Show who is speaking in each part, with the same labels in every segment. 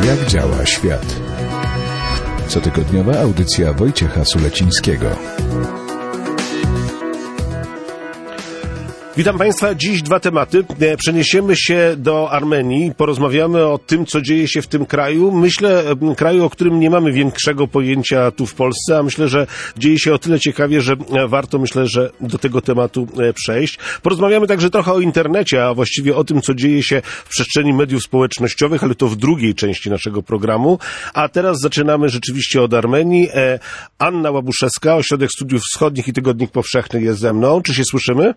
Speaker 1: Jak działa świat? Cotygodniowa audycja Wojciecha Sulecińskiego.
Speaker 2: Witam Państwa. Dziś dwa tematy. Przeniesiemy się do Armenii. Porozmawiamy o tym, co dzieje się w tym kraju. Myślę, kraju, o którym nie mamy większego pojęcia tu w Polsce, a myślę, że dzieje się o tyle ciekawie, że warto, myślę, że do tego tematu przejść. Porozmawiamy także trochę o internecie, a właściwie o tym, co dzieje się w przestrzeni mediów społecznościowych, ale to w drugiej części naszego programu. A teraz zaczynamy rzeczywiście od Armenii. Anna Łabuszewska, Ośrodek Studiów Wschodnich i Tygodnik Powszechny jest ze mną. Czy się słyszymy?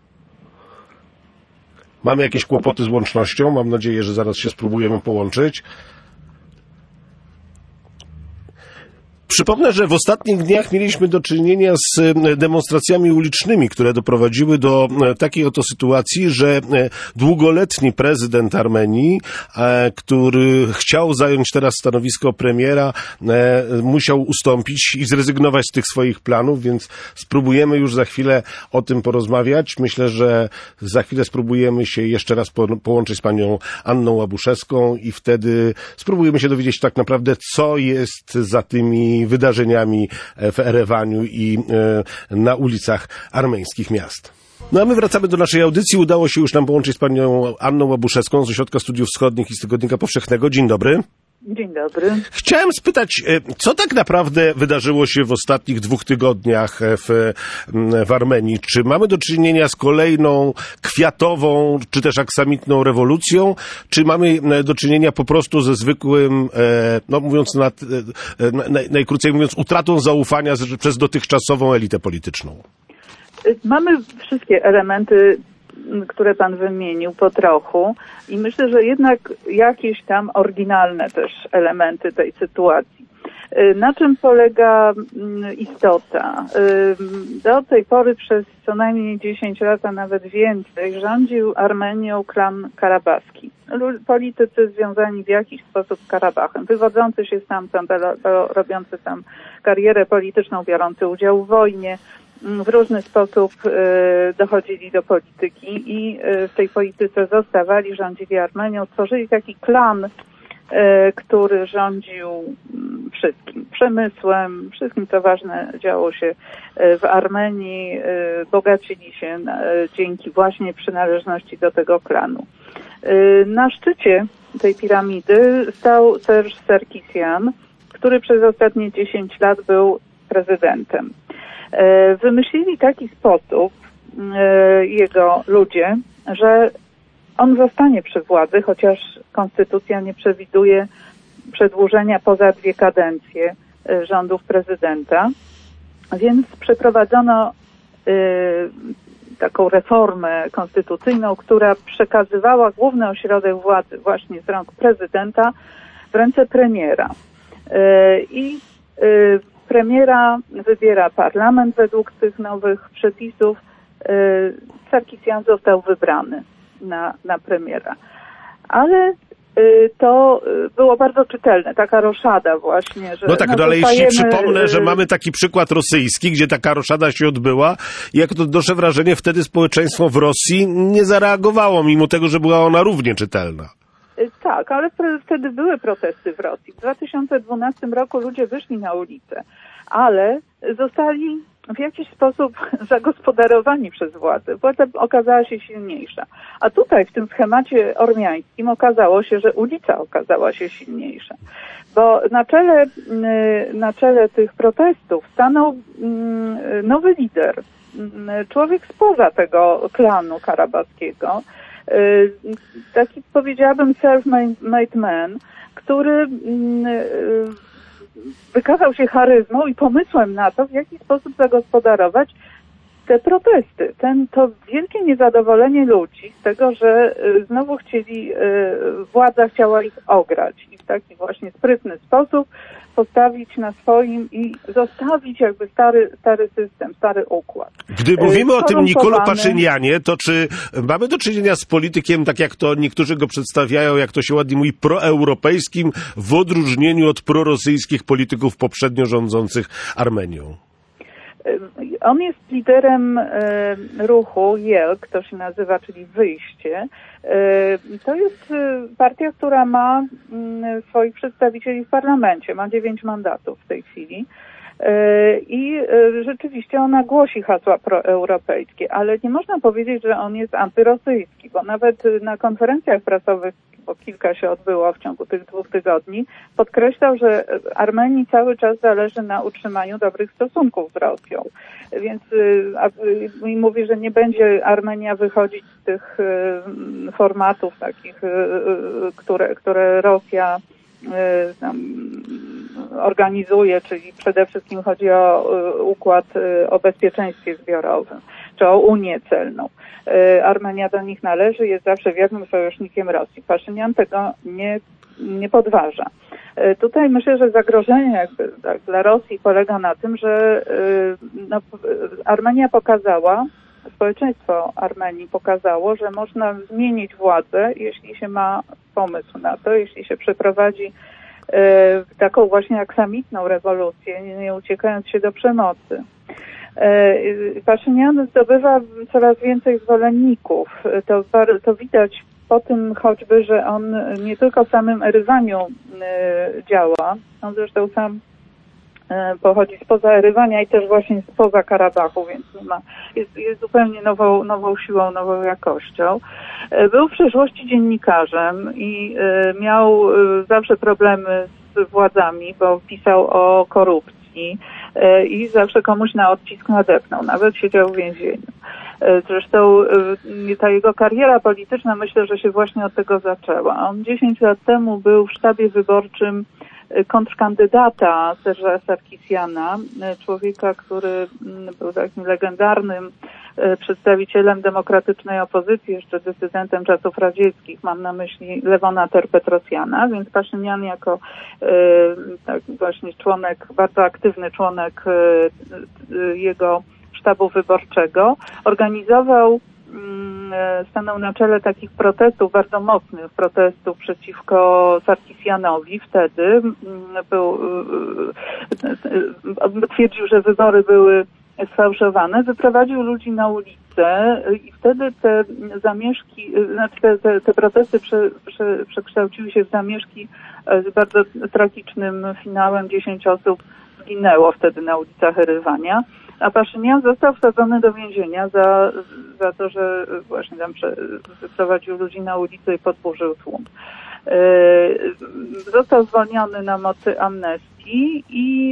Speaker 2: Mamy jakieś kłopoty z łącznością. Mam nadzieję, że zaraz się spróbujemy połączyć. Przypomnę, że w ostatnich dniach mieliśmy do czynienia z demonstracjami ulicznymi, które doprowadziły do takiej oto sytuacji, że długoletni prezydent Armenii, który chciał zająć teraz stanowisko premiera, musiał ustąpić i zrezygnować z tych swoich planów, więc spróbujemy już za chwilę o tym porozmawiać. Myślę, że za chwilę spróbujemy się jeszcze raz połączyć z panią Anną Łabuszewską i wtedy spróbujemy się dowiedzieć tak naprawdę, co jest za tymi wydarzeniami w Erewaniu i na ulicach armeńskich miast. No a my wracamy do naszej audycji. Udało się już nam połączyć z panią Anną Łabuszewską z Ośrodka Studiów Wschodnich i z Tygodnika Powszechnego. Dzień dobry.
Speaker 3: Dzień dobry.
Speaker 2: Chciałem spytać, co tak naprawdę wydarzyło się w ostatnich 2 tygodniach w Armenii? Czy mamy do czynienia z kolejną kwiatową, czy też aksamitną rewolucją? Czy mamy do czynienia po prostu ze zwykłym, no mówiąc najkrócej mówiąc, utratą zaufania przez dotychczasową elitę polityczną?
Speaker 3: Mamy wszystkie elementy, które pan wymienił po trochu i myślę, że jednak jakieś tam oryginalne też elementy tej sytuacji. Na czym polega istota? Do tej pory przez co najmniej 10 lat, a nawet więcej, rządził Armenią klan karabaski. Politycy związani w jakiś sposób z Karabachem, wywodzący się stamtąd, robiący tam karierę polityczną, biorący udział w wojnie, w różny sposób dochodzili do polityki i w tej polityce zostawali, rządzili Armenią, tworzyli taki klan, który rządził wszystkim, przemysłem, wszystkim co ważne działo się w Armenii, bogacili się dzięki właśnie przynależności do tego klanu. Na szczycie tej piramidy stał Serge Sarkisyan, który przez ostatnie 10 lat był prezydentem. Wymyślili taki sposób jego ludzie, że on zostanie przy władzy, chociaż konstytucja nie przewiduje przedłużenia poza 2 kadencje rządów prezydenta, więc przeprowadzono taką reformę konstytucyjną, która przekazywała główny ośrodek władzy właśnie z rąk prezydenta w ręce premiera. Premiera wybiera parlament według tych nowych przepisów. Sarkisyan został wybrany na premiera. Ale to było bardzo czytelne, taka roszada właśnie. Że,
Speaker 2: no tak, ale jeśli przypomnę, że mamy taki przykład rosyjski, gdzie taka roszada się odbyła, jak to donoszę wrażenie, wtedy społeczeństwo w Rosji nie zareagowało, mimo tego, że była ona równie czytelna.
Speaker 3: Tak, ale wtedy były protesty w Rosji. W 2012 roku ludzie wyszli na ulicę, ale zostali w jakiś sposób zagospodarowani przez władzę. Władza okazała się silniejsza. A tutaj w tym schemacie ormiańskim okazało się, że ulica okazała się silniejsza. Bo na czele tych protestów stanął nowy lider. Człowiek spoza tego klanu karabaskiego. Taki, powiedziałabym, self-made man, który wykazał się charyzmą i pomysłem na to, w jaki sposób zagospodarować te protesty. To wielkie niezadowolenie ludzi z tego, że znowu władza chciała ich ograć i w taki właśnie sprytny sposób postawić na swoim i zostawić jakby stary system, stary układ.
Speaker 2: Gdy mówimy o tym Nikolu Paszynianie, to czy mamy do czynienia z politykiem, tak jak to niektórzy go przedstawiają, jak to się ładnie mówi, proeuropejskim, w odróżnieniu od prorosyjskich polityków poprzednio rządzących Armenią?
Speaker 3: On jest liderem ruchu JELK, to się nazywa, czyli Wyjście. To jest partia, która ma swoich przedstawicieli w parlamencie, ma 9 mandatów w tej chwili. I rzeczywiście ona głosi hasła proeuropejskie, ale nie można powiedzieć, że on jest antyrosyjski, bo nawet na konferencjach prasowych, bo kilka się odbyło w ciągu tych 2 tygodni, podkreślał, że Armenii cały czas zależy na utrzymaniu dobrych stosunków z Rosją. Więc i mówi, że nie będzie Armenia wychodzić z tych formatów takich, które Rosja organizuje, czyli przede wszystkim chodzi o układ o bezpieczeństwie zbiorowym, czy o Unię celną. Armenia do nich należy, jest zawsze wiernym sojusznikiem Rosji. Paszynian tego nie podważa. Tutaj myślę, że zagrożenie jakby tak, dla Rosji polega na tym, że Armenia pokazała, społeczeństwo Armenii pokazało, że można zmienić władzę, jeśli się ma pomysł na to, jeśli się przeprowadzi taką właśnie aksamitną rewolucję, nie uciekając się do przemocy. Paszynian zdobywa coraz więcej zwolenników. To widać po tym choćby, że on nie tylko w samym Erywaniu działa, on zresztą sam pochodzi spoza Erywania i też właśnie spoza Karabachu, więc jest zupełnie nową siłą, nową jakością. Był w przeszłości dziennikarzem i miał zawsze problemy z władzami, bo pisał o korupcji i zawsze komuś na odcisk nadepnął, nawet siedział w więzieniu. Zresztą ta jego kariera polityczna, myślę, że się właśnie od tego zaczęła. On 10 lat temu był w sztabie wyborczym kontrkandydata Serge'a Sarkisiana, człowieka, który był takim legendarnym przedstawicielem demokratycznej opozycji, jeszcze dysydentem czasów radzieckich, mam na myśli Lewona Ter-Petrosjana, więc Paszynian jako tak właśnie członek, bardzo aktywny członek jego sztabu wyborczego, stanął na czele takich protestów, bardzo mocnych protestów przeciwko Sarkisianowi. Wtedy twierdził, że wybory były sfałszowane, wyprowadził ludzi na ulicę i wtedy te zamieszki, te protesty przekształciły się w zamieszki z bardzo tragicznym finałem. 10 osób zginęło wtedy na ulicach Erywania. A Paszynian został wsadzony do więzienia za to, że właśnie tam wyprowadził ludzi na ulicę i podburzył tłum. Został zwolniony na mocy amnestii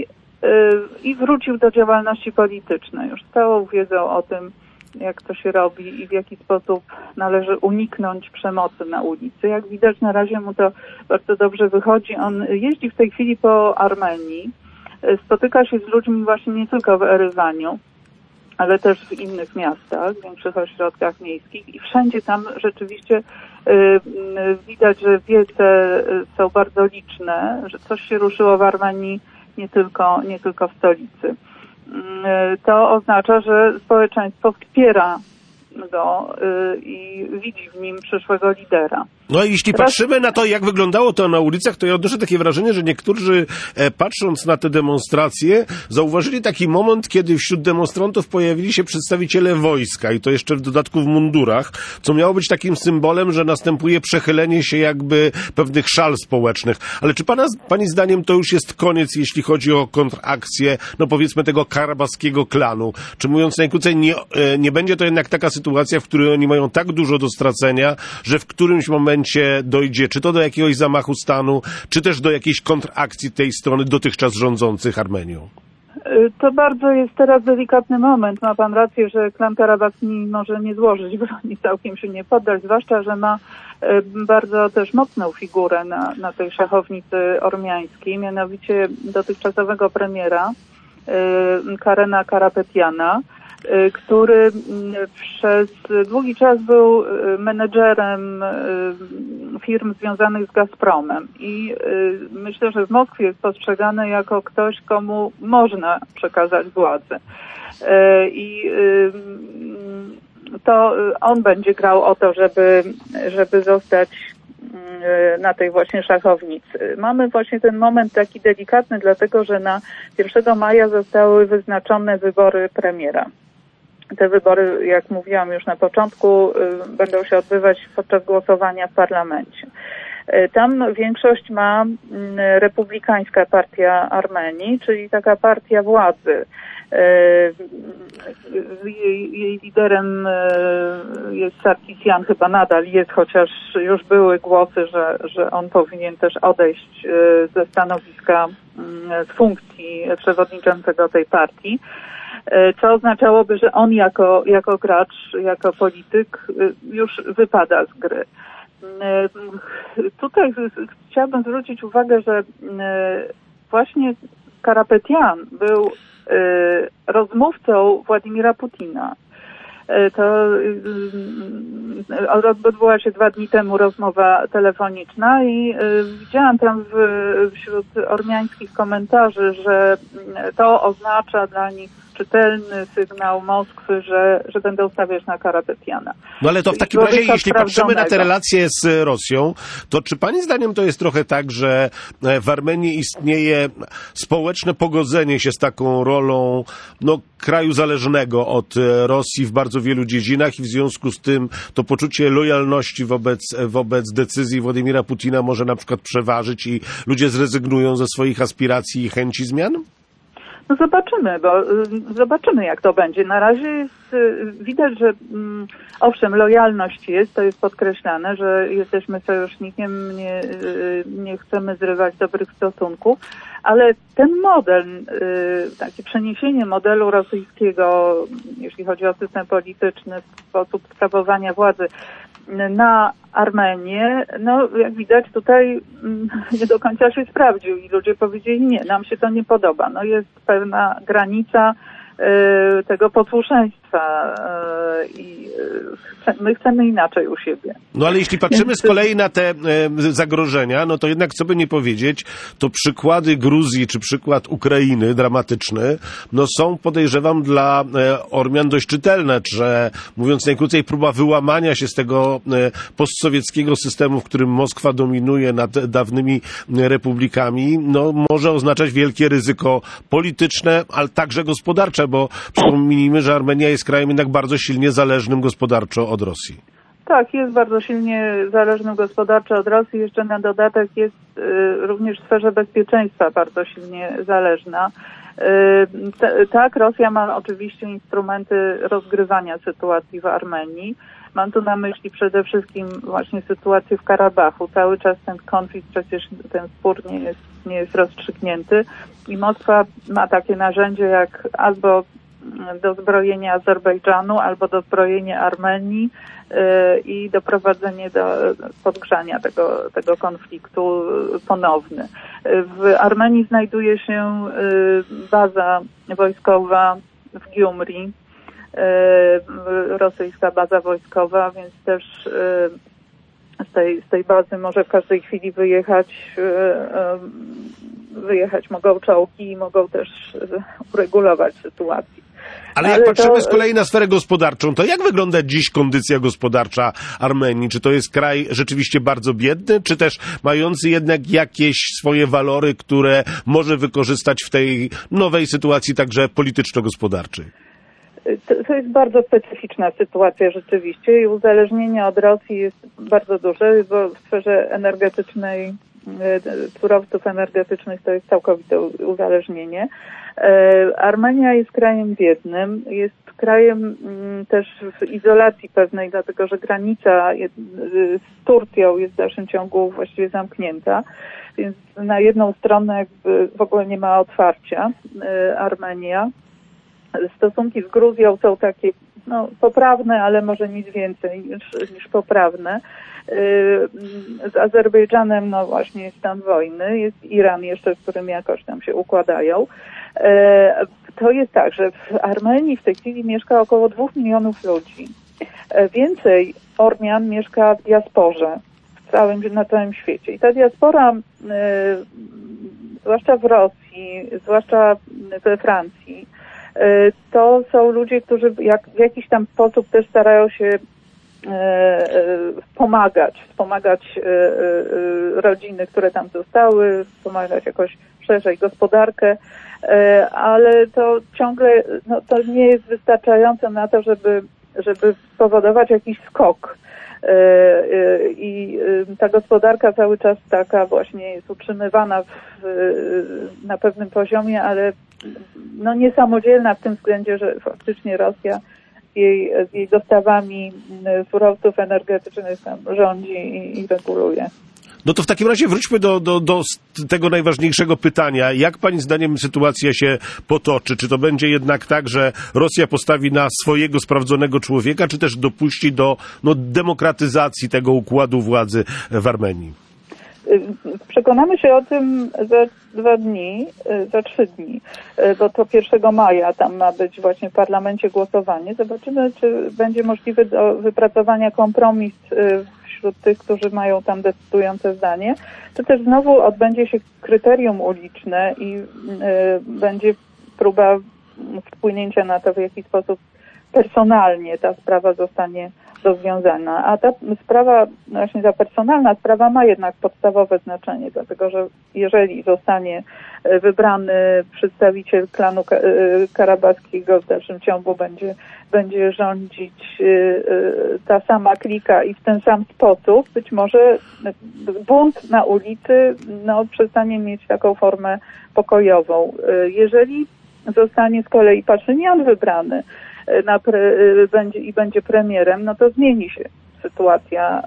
Speaker 3: i wrócił do działalności politycznej. Już z całą wiedzą o tym, jak to się robi i w jaki sposób należy uniknąć przemocy na ulicy. Jak widać, na razie mu to bardzo dobrze wychodzi. On jeździ w tej chwili po Armenii. Spotyka się z ludźmi właśnie nie tylko w Erywaniu, ale też w innych miastach, w większych ośrodkach miejskich i wszędzie tam rzeczywiście widać, że wiece są bardzo liczne, że coś się ruszyło w Armenii nie tylko w stolicy. To oznacza, że społeczeństwo wspiera go i widzi w nim przyszłego lidera.
Speaker 2: No i jeśli patrzymy na to, jak wyglądało to na ulicach, to ja odnoszę takie wrażenie, że niektórzy, patrząc na te demonstracje, zauważyli taki moment, kiedy wśród demonstrantów pojawili się przedstawiciele wojska i to jeszcze w dodatku w mundurach, co miało być takim symbolem, że następuje przechylenie się jakby pewnych szal społecznych. Ale czy pani zdaniem to już jest koniec, jeśli chodzi o kontrakcję, no powiedzmy tego karabaskiego klanu? Czy mówiąc najkrócej, nie będzie to jednak taka sytuacja, w której oni mają tak dużo do stracenia, że w którymś momencie dojdzie czy to do jakiegoś zamachu stanu, czy też do jakiejś kontrakcji tej strony dotychczas rządzących Armenią?
Speaker 3: To bardzo jest teraz delikatny moment. Ma pan rację, że klan karabachski może nie złożyć broni, całkiem się nie poddać, zwłaszcza, że ma bardzo też mocną figurę na tej szachownicy ormiańskiej, mianowicie dotychczasowego premiera Karena Karapetiana, który przez długi czas był menedżerem firm związanych z Gazpromem i myślę, że w Moskwie jest postrzegany jako ktoś, komu można przekazać władzę. I to on będzie grał o to, żeby zostać na tej właśnie szachownicy. Mamy właśnie ten moment taki delikatny, dlatego że na 1 maja zostały wyznaczone wybory premiera. Te wybory, jak mówiłam już na początku, będą się odbywać podczas głosowania w parlamencie. Tam większość ma Republikańska Partia Armenii, czyli taka partia władzy. Jej liderem jest Sarkisjan, chyba nadal jest, chociaż już były głosy, że on powinien też odejść ze stanowiska, z funkcji przewodniczącego tej partii, co oznaczałoby, że on jako gracz, jako polityk już wypada z gry. Tutaj chciałabym zwrócić uwagę, że właśnie Karapetjan był rozmówcą Władimira Putina. To odbyła się 2 dni temu rozmowa telefoniczna i widziałam tam wśród ormiańskich komentarzy, że to oznacza dla nich czytelny sygnał Moskwy, że będą stawiać na Karapetjana.
Speaker 2: No ale to w takim razie, jeśli patrzymy na te relacje z Rosją, to czy pani zdaniem to jest trochę tak, że w Armenii istnieje społeczne pogodzenie się z taką rolą kraju zależnego od Rosji w bardzo wielu dziedzinach i w związku z tym to poczucie lojalności wobec decyzji Władimira Putina może na przykład przeważyć i ludzie zrezygnują ze swoich aspiracji i chęci zmian?
Speaker 3: No zobaczymy, jak to będzie. Na razie jest widać, że owszem, lojalność jest, to jest podkreślane, że jesteśmy sojusznikiem, nie chcemy zrywać dobrych stosunków, ale ten model, takie przeniesienie modelu rosyjskiego, jeśli chodzi o system polityczny, sposób sprawowania władzy na Armenię, jak widać tutaj nie do końca się sprawdził i ludzie powiedzieli nie, nam się to nie podoba. Jest pewna granica tego posłuszeństwa i my chcemy inaczej u siebie.
Speaker 2: No ale jeśli patrzymy z kolei na te zagrożenia, to jednak co by nie powiedzieć, to przykłady Gruzji czy przykład Ukrainy dramatyczny, są podejrzewam dla Ormian dość czytelne, że mówiąc najkrócej próba wyłamania się z tego postsowieckiego systemu, w którym Moskwa dominuje nad dawnymi republikami, może oznaczać wielkie ryzyko polityczne, ale także gospodarcze, bo przypomnijmy, że Armenia jest krajem jednak bardzo silnie zależnym gospodarczo od Rosji.
Speaker 3: Tak, jest bardzo silnie zależny gospodarczo od Rosji. Jeszcze na dodatek jest również w sferze bezpieczeństwa bardzo silnie zależna. Tak, Rosja ma oczywiście instrumenty rozgrywania sytuacji w Armenii. Mam tu na myśli przede wszystkim właśnie sytuację w Karabachu. Cały czas ten konflikt, przecież ten spór nie jest rozstrzygnięty i Moskwa ma takie narzędzie jak albo dozbrojenie Azerbejdżanu, albo dozbrojenie Armenii i doprowadzenie do podgrzania tego konfliktu ponowny. W Armenii znajduje się baza wojskowa w Gyumri, rosyjska baza wojskowa, więc też z tej bazy może w każdej chwili wyjechać mogą czołgi i mogą też uregulować sytuację.
Speaker 2: Ale jak patrzymy z kolei na sferę gospodarczą, to jak wygląda dziś kondycja gospodarcza Armenii? Czy to jest kraj rzeczywiście bardzo biedny, czy też mający jednak jakieś swoje walory, które może wykorzystać w tej nowej sytuacji także polityczno-gospodarczej?
Speaker 3: To jest bardzo specyficzna sytuacja rzeczywiście i uzależnienie od Rosji jest bardzo duże, bo w sferze energetycznej, surowców energetycznych to jest całkowite uzależnienie. Armenia jest krajem biednym, jest krajem też w izolacji pewnej, dlatego że granica z Turcją jest w dalszym ciągu właściwie zamknięta, więc na jedną stronę jakby w ogóle nie ma otwarcia Armenia. Stosunki z Gruzją są takie poprawne, ale może nic więcej niż poprawne. Z Azerbejdżanem właśnie jest stan wojny, jest Iran jeszcze, z którym jakoś tam się układają. To jest tak, że w Armenii w tej chwili mieszka około 2 milionów ludzi. Więcej Ormian mieszka w diasporze na całym świecie. I ta diaspora, zwłaszcza w Rosji, zwłaszcza we Francji, to są ludzie, którzy w jakiś tam sposób też starają się wspomagać rodziny, które tam zostały, wspomagać jakoś szerzej gospodarkę, ale to ciągle, to nie jest wystarczające na to, żeby spowodować jakiś skok. I ta gospodarka cały czas taka właśnie jest utrzymywana na pewnym poziomie, ale niesamodzielna w tym względzie, że faktycznie Rosja z jej dostawami surowców energetycznych tam rządzi i reguluje.
Speaker 2: No to w takim razie wróćmy do tego najważniejszego pytania. Jak pani zdaniem sytuacja się potoczy? Czy to będzie jednak tak, że Rosja postawi na swojego sprawdzonego człowieka, czy też dopuści do demokratyzacji tego układu władzy w Armenii?
Speaker 3: Przekonamy się o tym za 3 dni, bo to 1 maja tam ma być właśnie w parlamencie głosowanie. Zobaczymy, czy będzie możliwy do wypracowania kompromis wśród tych, którzy mają tam decydujące zdanie. To też znowu odbędzie się kryterium uliczne i będzie próba wpłynięcia na to, w jaki sposób personalnie ta sprawa zostanie rozwiązana. A ta sprawa, właśnie ta personalna sprawa ma jednak podstawowe znaczenie, dlatego że jeżeli zostanie wybrany przedstawiciel klanu karabachskiego, w dalszym ciągu będzie rządzić ta sama klika i w ten sam sposób, być może bunt na ulicy przestanie mieć taką formę pokojową. Jeżeli zostanie z kolei Paszynian wybrany będzie premierem, to zmieni się sytuacja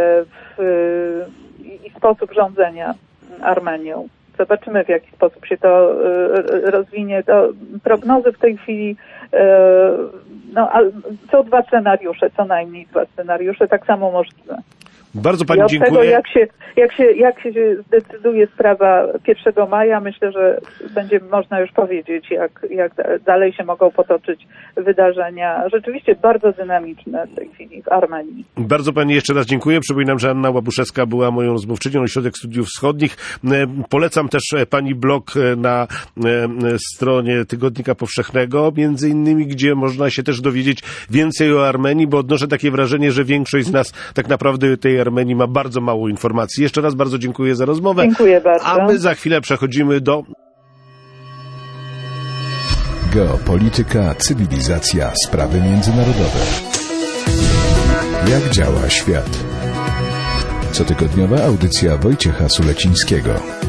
Speaker 3: i sposób rządzenia Armenią. Zobaczymy, w jaki sposób się to rozwinie. Prognozy w tej chwili, są 2 scenariusze, co najmniej 2 scenariusze, tak samo możliwe.
Speaker 2: Bardzo pani dziękuję.
Speaker 3: Od tego, jak się zdecyduje sprawa 1 maja, myślę, że będzie można już powiedzieć, jak dalej się mogą potoczyć wydarzenia rzeczywiście bardzo dynamiczne w tej chwili w Armenii.
Speaker 2: Bardzo pani jeszcze raz dziękuję. Przypominam, że Anna Łabuszewska była moją rozmówczynią, Ośrodek Studiów Wschodnich. Polecam też pani blog na stronie Tygodnika Powszechnego, między innymi, gdzie można się też dowiedzieć więcej o Armenii, bo odnoszę takie wrażenie, że większość z nas tak naprawdę tej Armenii ma bardzo mało informacji. Jeszcze raz bardzo dziękuję za rozmowę.
Speaker 3: Dziękuję bardzo.
Speaker 2: A my za chwilę przechodzimy do
Speaker 1: geopolityka, cywilizacja, sprawy międzynarodowe. Jak działa świat? Cotygodniowa audycja Wojciecha Sulecińskiego.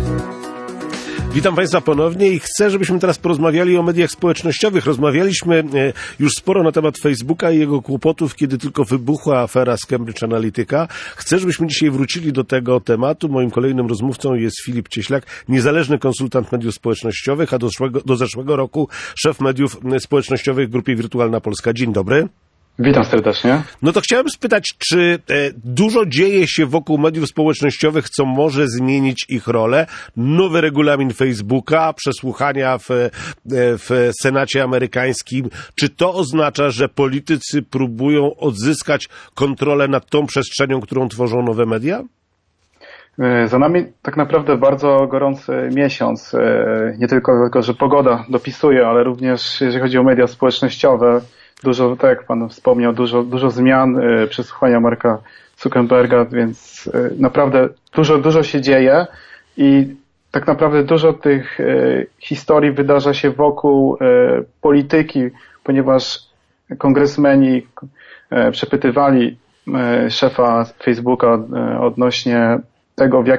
Speaker 2: Witam Państwa ponownie i chcę, żebyśmy teraz porozmawiali o mediach społecznościowych. Rozmawialiśmy już sporo na temat Facebooka i jego kłopotów, kiedy tylko wybuchła afera z Cambridge Analytica. Chcę, żebyśmy dzisiaj wrócili do tego tematu. Moim kolejnym rozmówcą jest Filip Cieślak, niezależny konsultant mediów społecznościowych, a do zeszłego roku szef mediów społecznościowych w Grupie Wirtualna Polska. Dzień dobry.
Speaker 4: Witam serdecznie.
Speaker 2: No to chciałem spytać, czy dużo dzieje się wokół mediów społecznościowych, co może zmienić ich rolę? Nowy regulamin Facebooka, przesłuchania w Senacie amerykańskim. Czy to oznacza, że politycy próbują odzyskać kontrolę nad tą przestrzenią, którą tworzą nowe media?
Speaker 4: Za nami tak naprawdę bardzo gorący miesiąc. Nie tylko, że pogoda dopisuje, ale również jeżeli chodzi o media społecznościowe, dużo, tak jak Pan wspomniał, dużo zmian, przesłuchania Marka Zuckerberga, więc naprawdę dużo się dzieje i tak naprawdę dużo tych historii wydarza się wokół polityki, ponieważ kongresmeni przepytywali szefa Facebooka odnośnie tego, w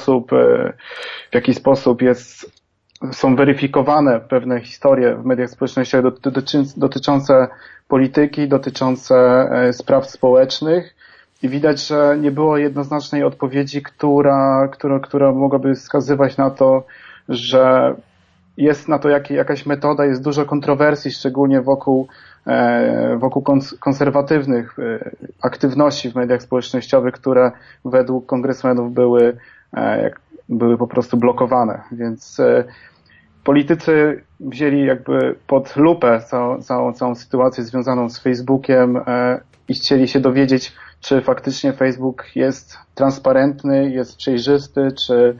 Speaker 4: jaki sposób są weryfikowane pewne historie w mediach społecznościowych dotyczące polityki, dotyczące spraw społecznych i widać, że nie było jednoznacznej odpowiedzi, która mogłaby wskazywać na to, że jest na to jakaś metoda, jest dużo kontrowersji, szczególnie wokół konserwatywnych aktywności w mediach społecznościowych, które według kongresmenów były po prostu blokowane, więc politycy wzięli jakby pod lupę całą sytuację związaną z Facebookiem i chcieli się dowiedzieć, czy faktycznie Facebook jest transparentny, jest przejrzysty, czy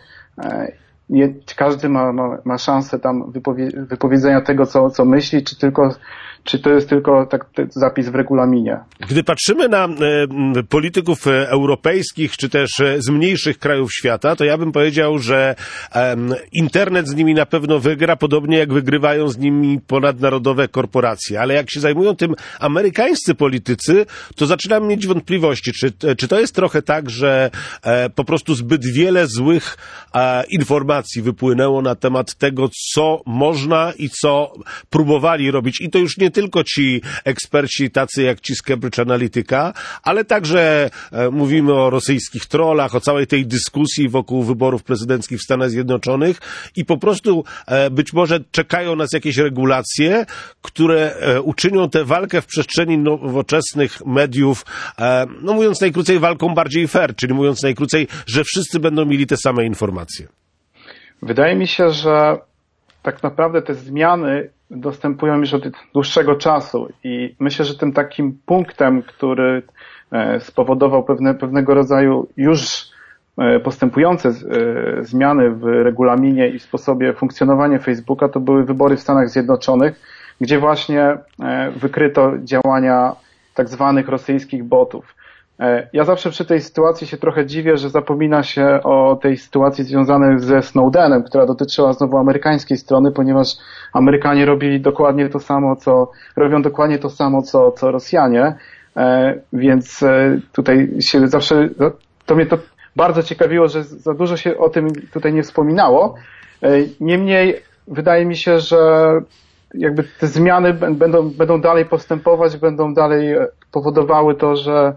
Speaker 4: każdy ma szansę tam wypowiedzenia tego, co myśli, czy to jest tylko zapis w regulaminie?
Speaker 2: Gdy patrzymy na polityków europejskich, czy też z mniejszych krajów świata, to ja bym powiedział, że internet z nimi na pewno wygra, podobnie jak wygrywają z nimi ponadnarodowe korporacje. Ale jak się zajmują tym amerykańscy politycy, to zaczynam mieć wątpliwości, czy to jest trochę tak, że po prostu zbyt wiele złych informacji wypłynęło na temat tego, co można i co próbowali robić. I to już nie tylko ci eksperci tacy jak ci z Cambridge Analytica, ale także mówimy o rosyjskich trollach, o całej tej dyskusji wokół wyborów prezydenckich w Stanach Zjednoczonych i po prostu być może czekają nas jakieś regulacje, które uczynią tę walkę w przestrzeni nowoczesnych mediów, no mówiąc najkrócej, walką bardziej fair, czyli mówiąc najkrócej, że wszyscy będą mieli te same informacje.
Speaker 4: Wydaje mi się, że tak naprawdę te zmiany dostępują już od dłuższego czasu i myślę, że tym takim punktem, który spowodował pewnego rodzaju już postępujące zmiany w regulaminie i sposobie funkcjonowania Facebooka, to były wybory w Stanach Zjednoczonych, gdzie właśnie wykryto działania tak zwanych rosyjskich botów. Ja zawsze przy tej sytuacji się trochę dziwię, że zapomina się o tej sytuacji związanej ze Snowdenem, która dotyczyła znowu amerykańskiej strony, ponieważ Amerykanie robią dokładnie to samo, co Rosjanie, więc tutaj się zawsze, to mnie to bardzo ciekawiło, że za dużo się o tym tutaj nie wspominało. Niemniej wydaje mi się, że jakby te zmiany będą dalej postępować, będą dalej powodowały to, że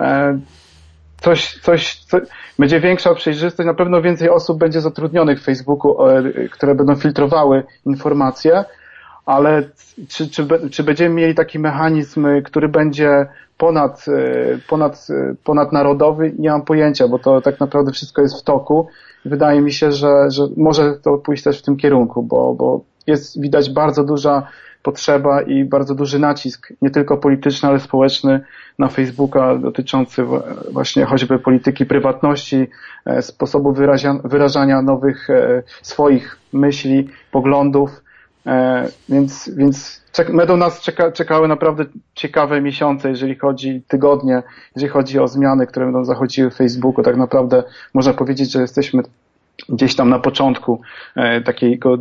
Speaker 4: coś będzie większa przejrzystość, na pewno więcej osób będzie zatrudnionych w Facebooku, które będą filtrowały informacje, ale czy będziemy mieli taki mechanizm, który będzie ponadnarodowy, nie mam pojęcia, bo to tak naprawdę wszystko jest w toku. Wydaje mi się, że może to pójść też w tym kierunku, bo widać bardzo duża potrzeba i bardzo duży nacisk, nie tylko polityczny, ale społeczny na Facebooka dotyczący właśnie choćby polityki prywatności, sposobu wyrażania nowych swoich myśli, poglądów, więc będą nas czekały naprawdę ciekawe miesiące, tygodnie, jeżeli chodzi o zmiany, które będą zachodziły w Facebooku. Tak naprawdę można powiedzieć, że jesteśmy gdzieś tam na początku takiego,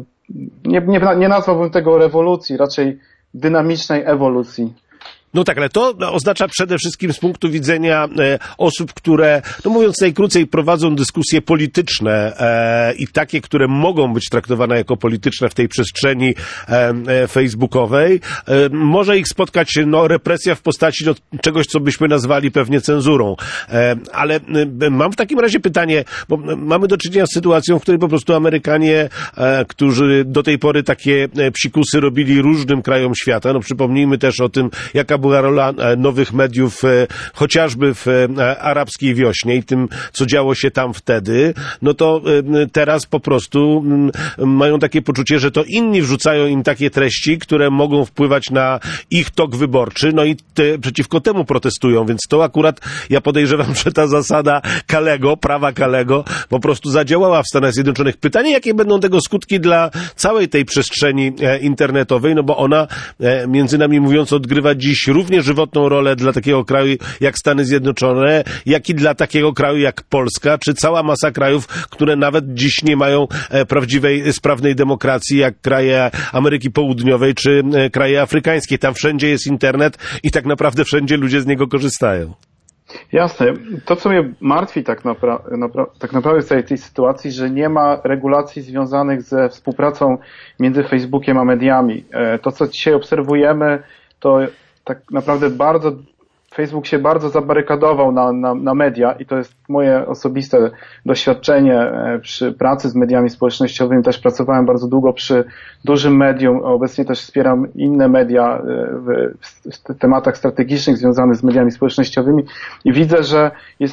Speaker 4: nie nazwałbym tego rewolucji, raczej dynamicznej ewolucji.
Speaker 2: No tak, ale to oznacza przede wszystkim z punktu widzenia osób, które, no mówiąc najkrócej, prowadzą dyskusje polityczne i takie, które mogą być traktowane jako polityczne w tej przestrzeni facebookowej, może ich spotkać represja w postaci czegoś, co byśmy nazwali pewnie cenzurą. Ale mam w takim razie pytanie, bo mamy do czynienia z sytuacją, w której po prostu Amerykanie, którzy do tej pory takie psikusy robili różnym krajom świata, no przypomnijmy też o tym, jaka była rola nowych mediów, chociażby w arabskiej wiośnie i tym, co działo się tam wtedy, no to teraz po prostu mają takie poczucie, że to inni wrzucają im takie treści, które mogą wpływać na ich tok wyborczy, no i przeciwko temu protestują, więc to akurat ja podejrzewam, że ta zasada prawa Kalego po prostu zadziałała w Stanach Zjednoczonych. Pytanie, jakie będą tego skutki dla całej tej przestrzeni internetowej, no bo ona, między nami mówiąc, odgrywa dziś równie żywotną rolę dla takiego kraju jak Stany Zjednoczone, jak i dla takiego kraju jak Polska, czy cała masa krajów, które nawet dziś nie mają prawdziwej, sprawnej demokracji, jak kraje Ameryki Południowej, czy kraje afrykańskie. Tam wszędzie jest internet i tak naprawdę wszędzie ludzie z niego korzystają.
Speaker 4: Jasne. To, co mnie martwi tak naprawdę w całej tej sytuacji, że nie ma regulacji związanych ze współpracą między Facebookiem a mediami. To, co dzisiaj obserwujemy, to tak naprawdę Facebook się bardzo zabarykadował na media i to jest moje osobiste doświadczenie przy pracy z mediami społecznościowymi. Też pracowałem bardzo długo przy dużym medium, obecnie też wspieram inne media w tematach strategicznych związanych z mediami społecznościowymi i widzę, że jest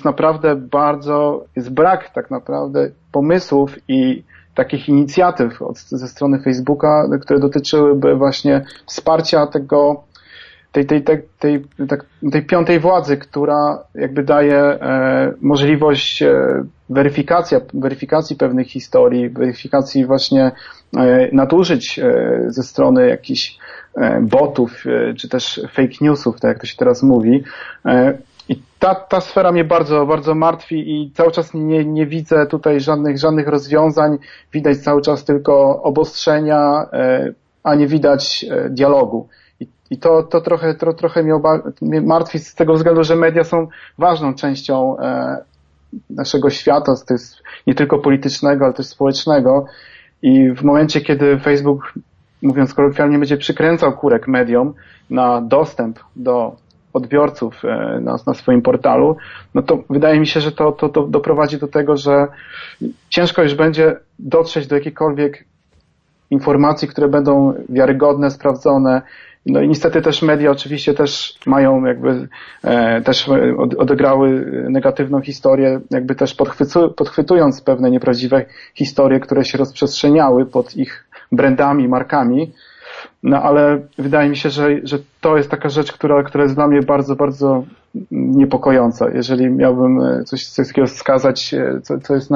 Speaker 4: brak tak naprawdę pomysłów i takich inicjatyw ze strony Facebooka, które dotyczyłyby właśnie wsparcia tej piątej władzy, która jakby daje możliwość weryfikacji pewnych historii, weryfikacji właśnie nadużyć ze strony jakichś botów, czy też fake newsów, tak jak to się teraz mówi. I ta sfera mnie bardzo, bardzo martwi i cały czas nie widzę tutaj żadnych rozwiązań. Widać cały czas tylko obostrzenia, a nie widać dialogu. I to trochę mnie martwi z tego względu, że media są ważną częścią naszego świata, to jest nie tylko politycznego, ale też społecznego. I w momencie, kiedy Facebook, mówiąc kolokwialnie, będzie przykręcał kurek mediom na dostęp do odbiorców na swoim portalu, no to wydaje mi się, że to doprowadzi do tego, że ciężko już będzie dotrzeć do jakichkolwiek informacji, które będą wiarygodne, sprawdzone. No i niestety też media oczywiście też mają jakby, też odegrały negatywną historię, jakby też podchwytując pewne nieprawdziwe historie, które się rozprzestrzeniały pod ich brandami, markami. No ale wydaje mi się, że to jest taka rzecz, która jest dla mnie bardzo, bardzo niepokojąca. Jeżeli miałbym coś takiego wskazać, co jest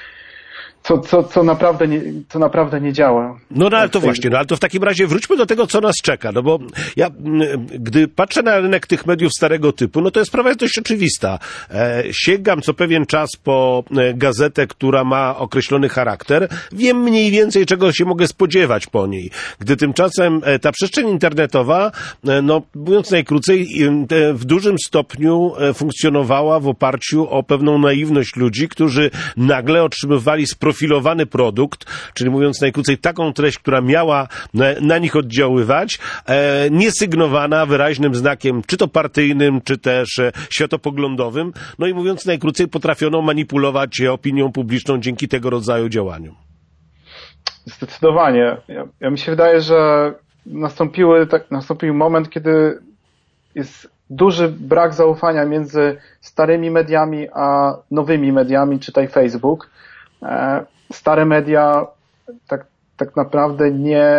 Speaker 4: co naprawdę nie działa.
Speaker 2: No ale to właśnie, ale to w takim razie wróćmy do tego, co nas czeka, no bo ja, gdy patrzę na rynek tych mediów starego typu, no to jest sprawa dość oczywista. Sięgam co pewien czas po gazetę, która ma określony charakter, wiem mniej więcej, czego się mogę spodziewać po niej. Gdy tymczasem ta przestrzeń internetowa, no mówiąc najkrócej, w dużym stopniu funkcjonowała w oparciu o pewną naiwność ludzi, którzy nagle otrzymywali sprofilowany produkt, czyli mówiąc najkrócej taką treść, która miała na nich oddziaływać, niesygnowana wyraźnym znakiem, czy to partyjnym, czy też światopoglądowym. No i mówiąc najkrócej, potrafiono manipulować opinią publiczną dzięki tego rodzaju działaniom.
Speaker 4: Zdecydowanie. Ja mi się wydaje, że nastąpił moment, kiedy jest duży brak zaufania między starymi mediami a nowymi mediami, czytaj Facebook. Stare media tak naprawdę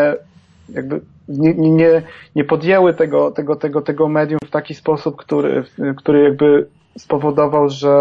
Speaker 4: nie podjęły tego medium w taki sposób, który jakby spowodował, że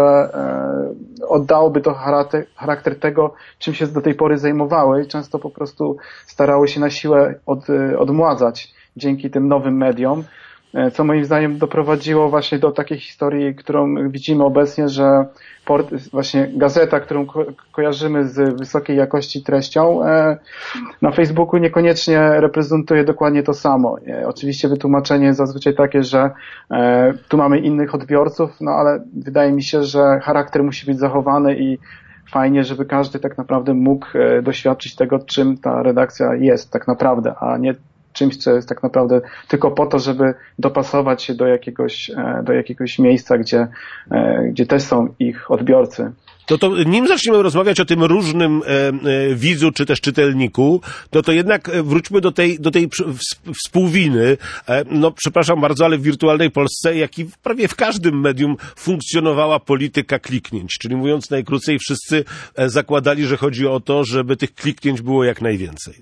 Speaker 4: oddałoby to charakter tego, czym się do tej pory zajmowały i często po prostu starały się na siłę odmładzać dzięki tym nowym mediom, co moim zdaniem doprowadziło właśnie do takiej historii, którą widzimy obecnie, że właśnie gazeta, którą kojarzymy z wysokiej jakości treścią, na Facebooku niekoniecznie reprezentuje dokładnie to samo. Oczywiście wytłumaczenie jest zazwyczaj takie, że tu mamy innych odbiorców, no ale wydaje mi się, że charakter musi być zachowany i fajnie, żeby każdy tak naprawdę mógł doświadczyć tego, czym ta redakcja jest tak naprawdę, a nie czymś, co jest tak naprawdę tylko po to, żeby dopasować się do jakiegoś miejsca, gdzie też są ich odbiorcy.
Speaker 2: To nim zaczniemy rozmawiać o tym różnym widzu, czy też czytelniku, to jednak wróćmy do tej współwiny. No, przepraszam bardzo, ale w wirtualnej Polsce, jak i prawie w każdym medium funkcjonowała polityka kliknięć. Czyli mówiąc najkrócej, wszyscy zakładali, że chodzi o to, żeby tych kliknięć było jak najwięcej.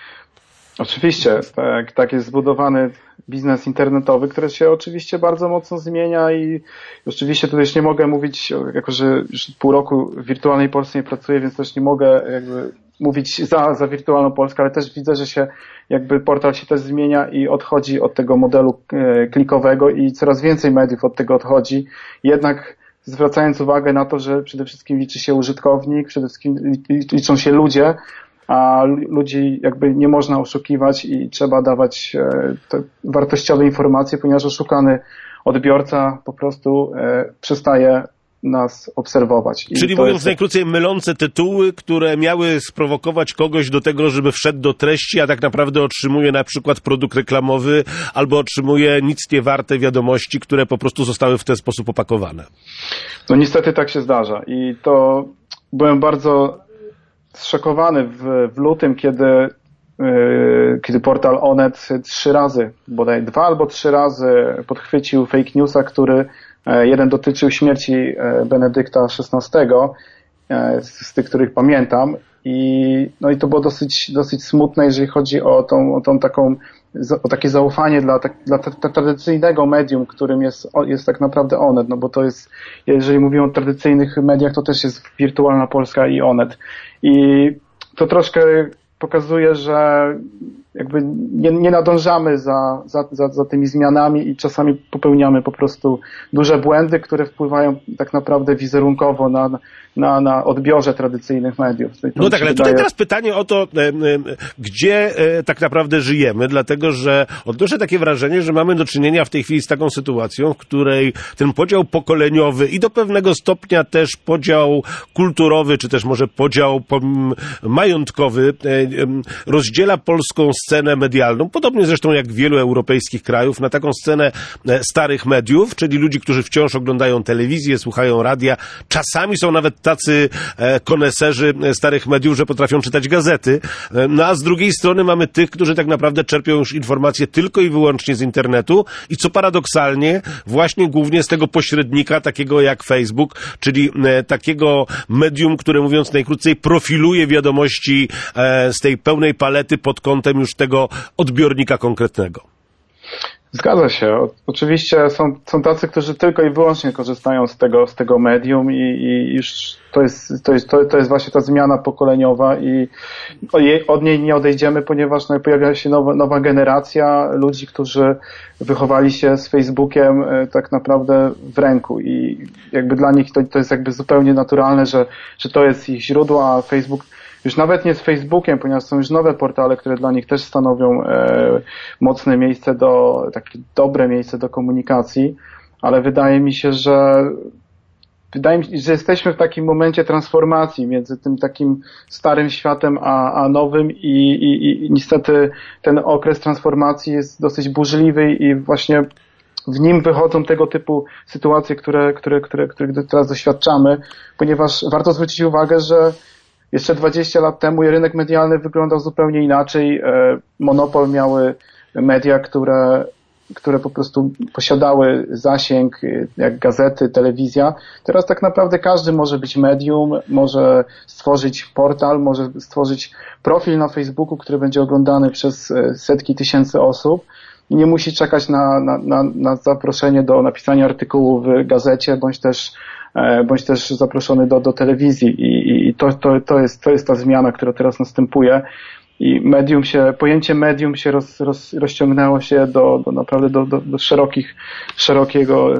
Speaker 4: Oczywiście, tak jest zbudowany biznes internetowy, który się oczywiście bardzo mocno zmienia i oczywiście tutaj już nie mogę mówić, jako że już pół roku w wirtualnej Polsce nie pracuję, więc też nie mogę jakby mówić za wirtualną Polskę, ale też widzę, że się jakby portal się też zmienia i odchodzi od tego modelu klikowego i coraz więcej mediów od tego odchodzi. Jednak zwracając uwagę na to, że przede wszystkim liczy się użytkownik, przede wszystkim liczą się ludzie, a ludzi jakby nie można oszukiwać i trzeba dawać te wartościowe informacje, ponieważ oszukany odbiorca po prostu przestaje nas obserwować.
Speaker 2: Czyli mówiąc najkrócej, mylące tytuły, które miały sprowokować kogoś do tego, żeby wszedł do treści, a tak naprawdę otrzymuje na przykład produkt reklamowy albo otrzymuje nic nie warte wiadomości, które po prostu zostały w ten sposób opakowane.
Speaker 4: No niestety tak się zdarza i to byłem bardzo zszokowany w lutym, kiedy portal Onet 3 razy, bodaj 2 albo 3 razy podchwycił fake newsa, który jeden dotyczył śmierci Benedykta XVI, z tych, których pamiętam. I to było dosyć smutne, jeżeli chodzi o tą taką o takie zaufanie dla tradycyjnego medium, którym jest tak naprawdę Onet, no bo to jest, jeżeli mówimy o tradycyjnych mediach, to też jest Wirtualna Polska i Onet. I to troszkę pokazuje, że jakby nie nadążamy za tymi zmianami i czasami popełniamy po prostu duże błędy, które wpływają tak naprawdę wizerunkowo na odbiorze tradycyjnych mediów.
Speaker 2: No tak, ale tutaj teraz pytanie o to, gdzie tak naprawdę żyjemy, dlatego że odnoszę takie wrażenie, że mamy do czynienia w tej chwili z taką sytuacją, w której ten podział pokoleniowy i do pewnego stopnia też podział kulturowy, czy też może podział majątkowy rozdziela polską scenę medialną, podobnie zresztą jak w wielu europejskich krajów, na taką scenę starych mediów, czyli ludzi, którzy wciąż oglądają telewizję, słuchają radia, czasami są nawet tacy koneserzy starych mediów, że potrafią czytać gazety, no a z drugiej strony mamy tych, którzy tak naprawdę czerpią już informacje tylko i wyłącznie z internetu i co paradoksalnie właśnie głównie z tego pośrednika takiego jak Facebook, czyli takiego medium, które mówiąc najkrócej profiluje wiadomości z tej pełnej palety pod kątem już tego odbiornika konkretnego.
Speaker 4: Zgadza się. Oczywiście są tacy, którzy tylko i wyłącznie korzystają z tego medium i już to jest właśnie ta zmiana pokoleniowa i od niej nie odejdziemy, ponieważ pojawia się nowa generacja ludzi, którzy wychowali się z Facebookiem tak naprawdę w ręku i jakby dla nich to jest jakby zupełnie naturalne, że to jest ich źródło, a Facebook już nawet nie z Facebookiem, ponieważ są już nowe portale, które dla nich też stanowią mocne miejsce takie dobre miejsce do komunikacji, ale wydaje mi się, że jesteśmy w takim momencie transformacji między tym takim starym światem a nowym i niestety ten okres transformacji jest dosyć burzliwy i właśnie w nim wychodzą tego typu sytuacje, które teraz doświadczamy, ponieważ warto zwrócić uwagę, że jeszcze 20 lat temu rynek medialny wyglądał zupełnie inaczej. Monopol miały media, które po prostu posiadały zasięg, jak gazety, telewizja. Teraz tak naprawdę każdy może być medium, może stworzyć portal, może stworzyć profil na Facebooku, który będzie oglądany przez setki tysięcy osób. I nie musi czekać na zaproszenie do napisania artykułu w gazecie, bądź też zaproszony do telewizji i to jest ta zmiana, która teraz następuje i pojęcie medium się rozciągnęło się naprawdę do szerokiego,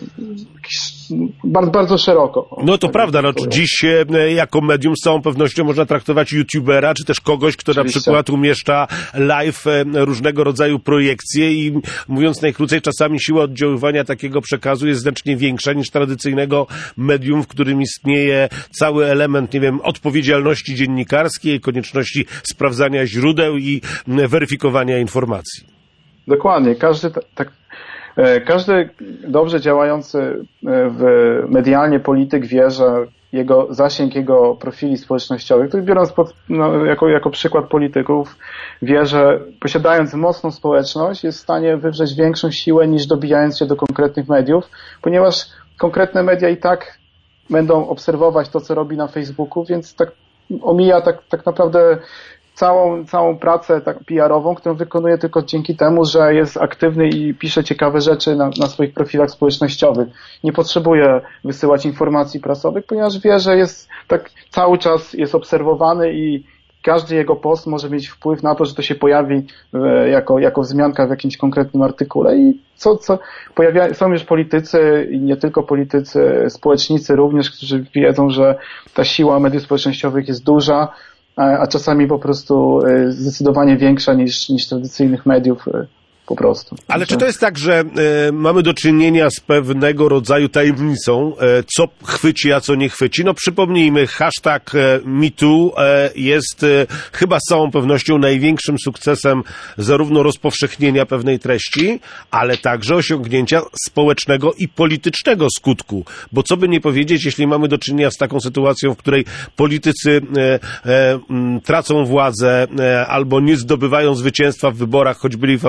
Speaker 4: bardzo szeroko.
Speaker 2: No to prawda, dziś jako medium z całą pewnością można traktować youtubera, czy też kogoś, kto na przykład umieszcza live różnego rodzaju projekcje i mówiąc najkrócej, czasami siła oddziaływania takiego przekazu jest znacznie większa niż tradycyjnego medium, w którym istnieje cały element, nie wiem, odpowiedzialności dziennikarskiej, konieczności sprawdzania źródeł i weryfikowania informacji.
Speaker 4: Dokładnie. Każdy dobrze działający medialnie polityk wie, że zasięg jego profili społecznościowych, który biorąc jako przykład polityków, wie, że posiadając mocną społeczność jest w stanie wywrzeć większą siłę niż dobijając się do konkretnych mediów, ponieważ konkretne media i tak będą obserwować to, co robi na Facebooku, więc tak omija tak naprawdę całą pracę PR-ową, którą wykonuje tylko dzięki temu, że jest aktywny i pisze ciekawe rzeczy na swoich profilach społecznościowych. Nie potrzebuje wysyłać informacji prasowych, ponieważ wie, że cały czas jest obserwowany i każdy jego post może mieć wpływ na to, że to się pojawi jako wzmianka w jakimś konkretnym artykule i są już politycy i nie tylko politycy, społecznicy również, którzy wiedzą, że ta siła mediów społecznościowych jest duża, a czasami po prostu zdecydowanie większa niż tradycyjnych mediów po prostu.
Speaker 2: Ale czy to jest tak, że mamy do czynienia z pewnego rodzaju tajemnicą, co chwyci, a co nie chwyci? No przypomnijmy, hashtag MeToo jest chyba z całą pewnością największym sukcesem zarówno rozpowszechnienia pewnej treści, ale także osiągnięcia społecznego i politycznego skutku. Bo co by nie powiedzieć, jeśli mamy do czynienia z taką sytuacją, w której politycy tracą władzę albo nie zdobywają zwycięstwa w wyborach, choć byli faworytami,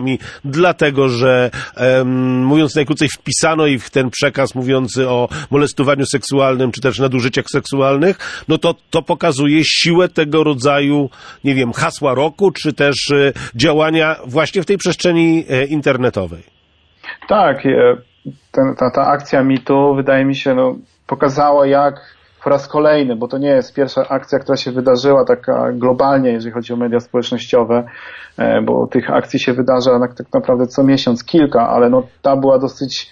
Speaker 2: mediami, dlatego że, mówiąc najkrócej, wpisano ich w ten przekaz mówiący o molestowaniu seksualnym, czy też nadużyciach seksualnych, no to pokazuje siłę tego rodzaju, nie wiem, hasła roku, czy też działania właśnie w tej przestrzeni internetowej.
Speaker 4: Tak, ta akcja MeToo, wydaje mi się, pokazała, jak po raz kolejny, bo to nie jest pierwsza akcja, która się wydarzyła taka globalnie, jeżeli chodzi o media społecznościowe, bo tych akcji się wydarza tak naprawdę co miesiąc kilka, ale ta była dosyć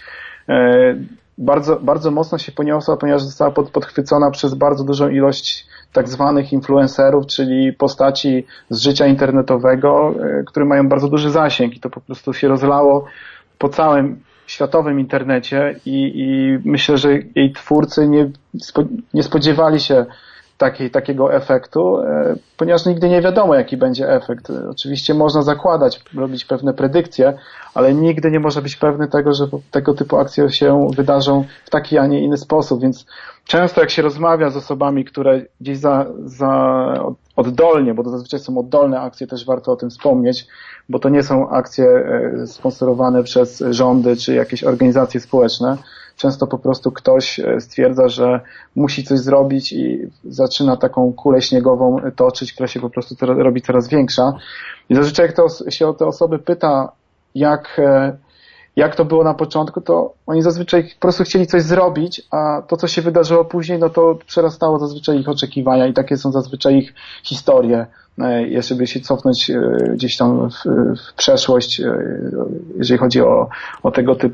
Speaker 4: bardzo, bardzo mocno się poniosła, ponieważ została podchwycona przez bardzo dużą ilość tak zwanych influencerów, czyli postaci z życia internetowego, które mają bardzo duży zasięg i to po prostu się rozlało po całym światowym internecie i myślę, że jej twórcy nie spodziewali się takiego efektu, ponieważ nigdy nie wiadomo, jaki będzie efekt. Oczywiście można zakładać, robić pewne predykcje, ale nigdy nie może być pewny tego, że tego typu akcje się wydarzą w taki, a nie inny sposób, więc często jak się rozmawia z osobami, które gdzieś oddolnie, bo to zazwyczaj są oddolne akcje, też warto o tym wspomnieć, bo to nie są akcje sponsorowane przez rządy czy jakieś organizacje społeczne. Często po prostu ktoś stwierdza, że musi coś zrobić i zaczyna taką kulę śniegową toczyć, która się po prostu robi coraz większa. I zazwyczaj jak się o te osoby pyta, jak to było na początku, to oni zazwyczaj po prostu chcieli coś zrobić, a to, co się wydarzyło później, to przerastało zazwyczaj ich oczekiwania i takie są zazwyczaj ich historie. Jeszcze by się cofnąć gdzieś tam w przeszłość, jeżeli chodzi o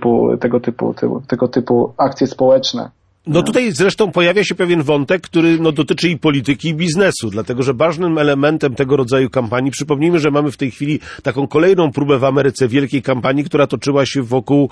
Speaker 4: tego typu akcje społeczne.
Speaker 2: No tutaj zresztą pojawia się pewien wątek, który dotyczy i polityki, i biznesu, dlatego że ważnym elementem tego rodzaju kampanii, przypomnijmy, że mamy w tej chwili taką kolejną próbę w Ameryce wielkiej kampanii, która toczyła się wokół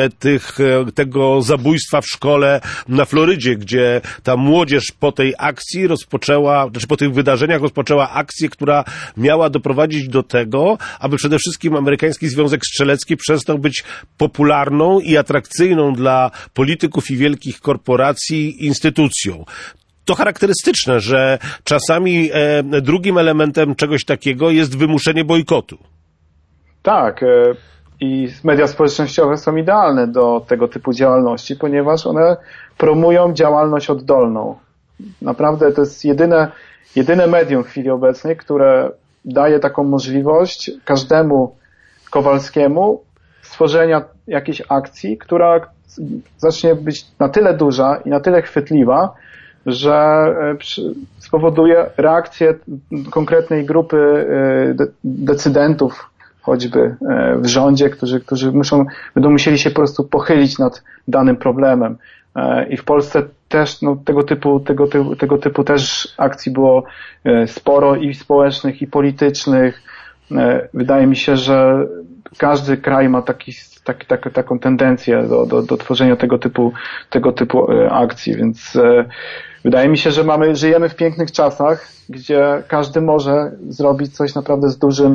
Speaker 2: tego zabójstwa w szkole na Florydzie, gdzie ta młodzież po tej akcji po tych wydarzeniach rozpoczęła akcję, która miała doprowadzić do tego, aby przede wszystkim amerykański Związek Strzelecki przestał być popularną i atrakcyjną dla polityków i wielkich korporacji instytucją. To charakterystyczne, że czasami drugim elementem czegoś takiego jest wymuszenie bojkotu. Tak,
Speaker 4: i media społecznościowe są idealne do tego typu działalności, ponieważ one promują działalność oddolną. Naprawdę to jest jedyne medium w chwili obecnej, które daje taką możliwość każdemu Kowalskiemu stworzenia jakiejś akcji, która zacznie być na tyle duża i na tyle chwytliwa, że spowoduje reakcję konkretnej grupy decydentów, choćby w rządzie, którzy będą musieli się po prostu pochylić nad danym problemem. I w Polsce też tego typu też akcji było sporo i społecznych, i politycznych. Wydaje mi się, że każdy kraj ma taką tendencję do tworzenia tego typu akcji, więc wydaje mi się, że żyjemy w pięknych czasach, gdzie każdy może zrobić coś naprawdę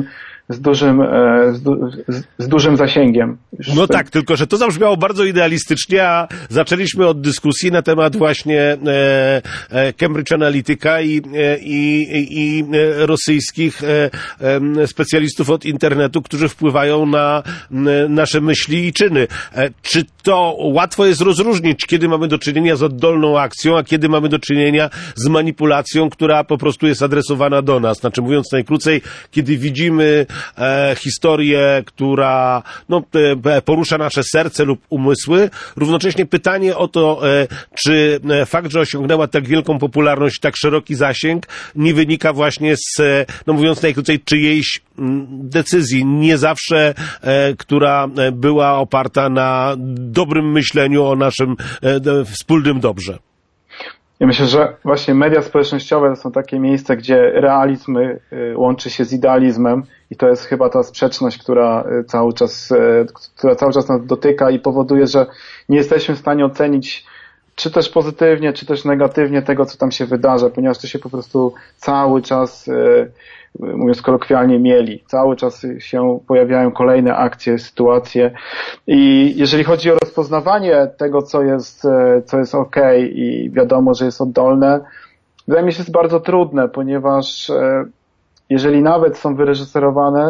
Speaker 4: z dużym zasięgiem.
Speaker 2: No tak, tylko że to zabrzmiało bardzo idealistycznie, a zaczęliśmy od dyskusji na temat właśnie Cambridge Analytica i rosyjskich specjalistów od internetu, którzy wpływają na nasze myśli i czyny. Czy to łatwo jest rozróżnić, kiedy mamy do czynienia z oddolną akcją, a kiedy mamy do czynienia z manipulacją, która po prostu jest adresowana do nas? Znaczy, mówiąc najkrócej, kiedy widzimy historię, która porusza nasze serce lub umysły. Równocześnie pytanie o to, czy fakt, że osiągnęła tak wielką popularność, tak szeroki zasięg, nie wynika właśnie z, mówiąc najkrócej, czyjejś decyzji, nie zawsze, która była oparta na dobrym myśleniu o naszym wspólnym dobrze.
Speaker 4: Ja myślę, że właśnie media społecznościowe to są takie miejsca, gdzie realizm łączy się z idealizmem i to jest chyba ta sprzeczność, która cały czas nas dotyka i powoduje, że nie jesteśmy w stanie ocenić czy też pozytywnie, czy też negatywnie tego, co tam się wydarza, ponieważ to się po prostu cały czas, mówiąc kolokwialnie, mieli. Cały czas się pojawiają kolejne akcje, sytuacje i jeżeli chodzi o rozpoznawanie tego, co jest okej i wiadomo, że jest oddolne, wydaje mi się, że jest bardzo trudne, ponieważ jeżeli nawet są wyreżyserowane,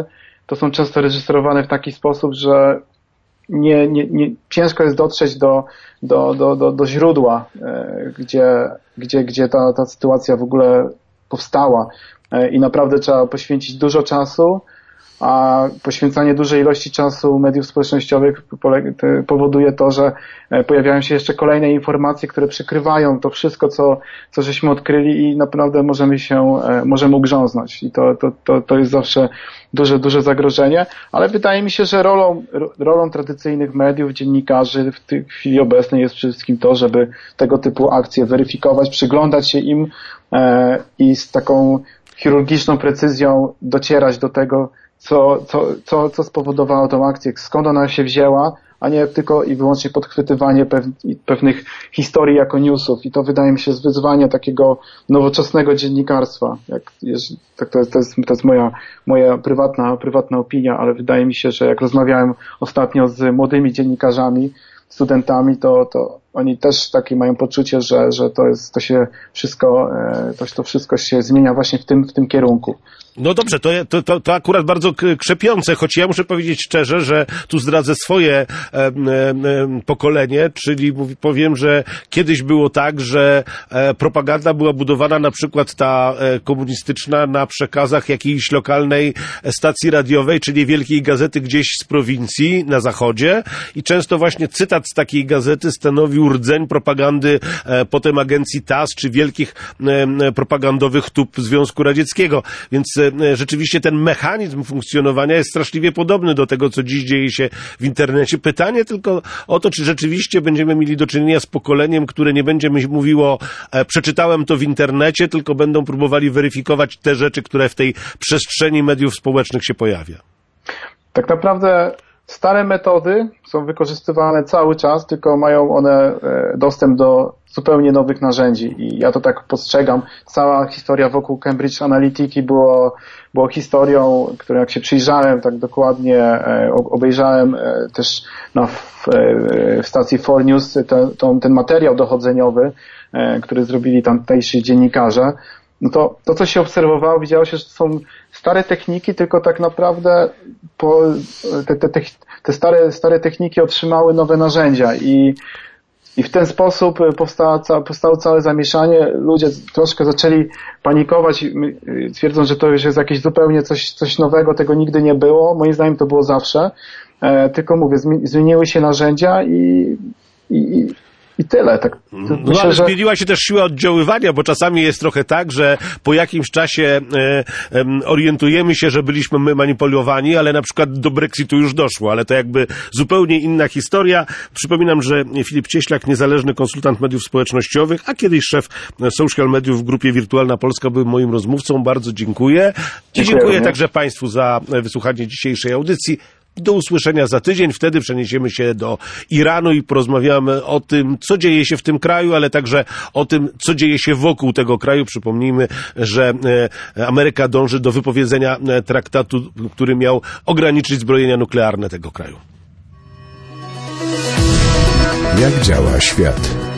Speaker 4: to są często reżyserowane w taki sposób, że ciężko jest dotrzeć do źródła, gdzie ta sytuacja w ogóle powstała. I naprawdę trzeba poświęcić dużo czasu, a poświęcanie dużej ilości czasu mediów społecznościowych powoduje to, że pojawiają się jeszcze kolejne informacje, które przykrywają to wszystko, co żeśmy odkryli i naprawdę możemy ugrząznąć. I to jest zawsze duże zagrożenie, ale wydaje mi się, że rolą tradycyjnych mediów, dziennikarzy w tej chwili obecnej jest przede wszystkim to, żeby tego typu akcje weryfikować, przyglądać się im i z taką chirurgiczną precyzją docierać do tego, co spowodowało tą akcję, skąd ona się wzięła, a nie tylko i wyłącznie podchwytywanie pewnych historii jako newsów. I to wydaje mi się jest wyzwanie takiego nowoczesnego dziennikarstwa. To jest moja prywatna opinia, ale wydaje mi się, że jak rozmawiałem ostatnio z młodymi dziennikarzami, studentami, to oni też takie mają poczucie, że to wszystko się zmienia właśnie w tym kierunku.
Speaker 2: No dobrze, to akurat bardzo krzepiące, choć ja muszę powiedzieć szczerze, że tu zdradzę swoje pokolenie, czyli powiem, że kiedyś było tak, że propaganda była budowana na przykład ta komunistyczna na przekazach jakiejś lokalnej stacji radiowej, czy niewielkiej gazety gdzieś z prowincji na zachodzie i często właśnie cytat z takiej gazety stanowił rdzeń propagandy potem agencji TASS, czy wielkich propagandowych tub Związku Radzieckiego, więc rzeczywiście ten mechanizm funkcjonowania jest straszliwie podobny do tego, co dziś dzieje się w internecie. Pytanie tylko o to, czy rzeczywiście będziemy mieli do czynienia z pokoleniem, które nie będzie mówiło przeczytałem to w internecie, tylko będą próbowali weryfikować te rzeczy, które w tej przestrzeni mediów społecznych się pojawia.
Speaker 4: Tak naprawdę stare metody są wykorzystywane cały czas, tylko mają one dostęp do zupełnie nowych narzędzi i ja to tak postrzegam. Cała historia wokół Cambridge Analytica było historią, którą jak się przyjrzałem tak dokładnie, obejrzałem też w stacji 4 News ten materiał dochodzeniowy, który zrobili tamtejsi dziennikarze. No to co się obserwowało, widziało się, że to są stare techniki, tylko tak naprawdę te stare techniki otrzymały nowe narzędzia i w ten sposób powstało całe zamieszanie. Ludzie troszkę zaczęli panikować, twierdząc, że to już jest jakieś zupełnie coś nowego, tego nigdy nie było. Moim zdaniem to było zawsze. Tylko mówię, zmieniły się narzędzia i tyle. Tak.
Speaker 2: Myślę, ale zmieniła się też siła oddziaływania, bo czasami jest trochę tak, że po jakimś czasie orientujemy się, że byliśmy my manipulowani, ale na przykład do Brexitu już doszło, ale to jakby zupełnie inna historia. Przypominam, że Filip Cieślak, niezależny konsultant mediów społecznościowych, a kiedyś szef social mediów w grupie Wirtualna Polska, był moim rozmówcą. Bardzo dziękuję. I dziękuję także Państwu za wysłuchanie dzisiejszej audycji. Do usłyszenia za tydzień. Wtedy przeniesiemy się do Iranu i porozmawiamy o tym, co dzieje się w tym kraju, ale także o tym, co dzieje się wokół tego kraju. Przypomnijmy, że Ameryka dąży do wypowiedzenia traktatu, który miał ograniczyć zbrojenia nuklearne tego kraju.
Speaker 1: Jak działa świat?